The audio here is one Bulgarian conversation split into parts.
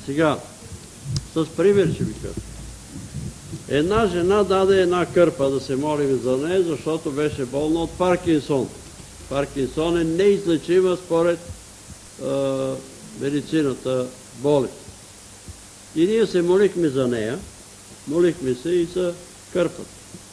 Сега, с пример ще ви кажа. Една жена даде една кърпа да се молим за нея, защото беше болна от Паркинсон. Паркинсон е неизлечима според медицината болест. И ние се молихме за нея, молихме се и за кърпата.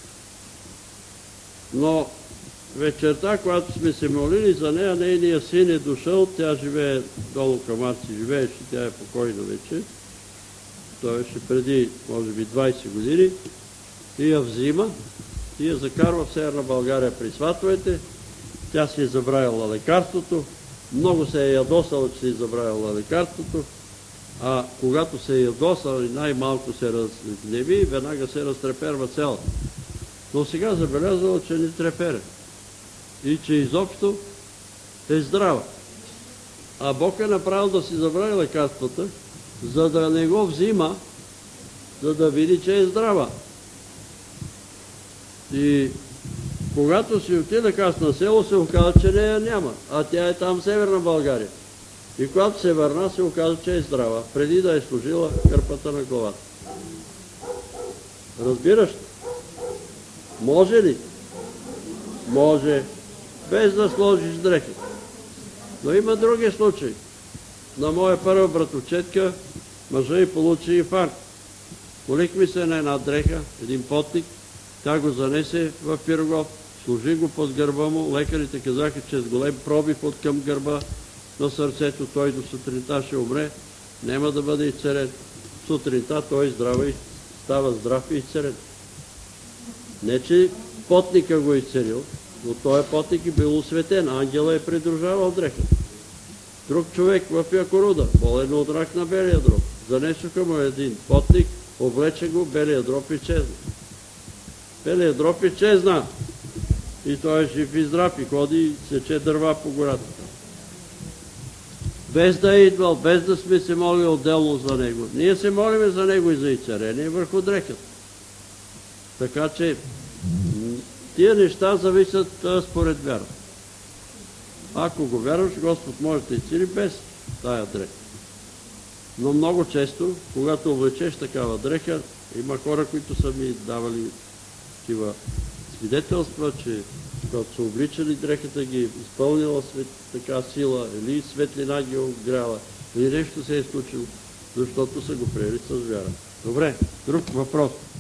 Но вечерта, когато сме се молили за нея, нейният син е дошъл, тя живее долу към Арци, живееше, тя е покойна вече. Той беше преди, може би, 20 години. И я взима, и я закарва в Северна България при сватовете. Тя си е забравила лекарството. Много се е ядосала, че си е забравила лекарството. А когато се е ядосала и най-малко се разгневи, веднага се разтреперва цялата. Но сега забелязала, че не трепере. И че изобщо е здрава. А Бог е направил да си забрави лекарствата, за да не го взима, за да види, че е здрава. И когато си отидах аз на село, се оказа, че нея няма, а тя е там в Северна България. И когато се върна, се оказа, че е здрава, преди да е сложила кърпата на главата. Разбираш ли? Може ли? Може, без да сложиш дрехи. Но има други случаи. На моя първа братовчетка мъжа й получи инфаркт. Молихме се на една дреха, един потник, тя го занесе в Пирогов, сложи го под гърба му, лекарите казаха, че с голем пробив от към гърба на сърцето той до сутринта ще умре, няма да бъде изцелен. Сутринта той става здрав и изцелен. Не, че потника го е изцелил, но този потник е бил осветен, ангела е придружавал дрехата. Друг човек в Якоруда, болен от рак на белия дроб. Занесоха му един потник, облече го, белия дроб изчезна. Белия дроб изчезна. И той е жив и здрав и ходи и сече дърва по гората. Без да е идвал, без да сме се молили отделно за него. Ние се молиме за него и за изцеление върху дрехата. Така че тия неща зависят според вяра. Ако го вярваш, Господ може да изцели без тая дреха. Но много често, когато облечеш такава дреха, има хора, които са ми давали такива свидетелства, че когато са обличали дрехата, ги изпълнила така сила, или светлина ги огряла, или нещо се е случило, защото са го приели с вяра. Добре, друг въпрос.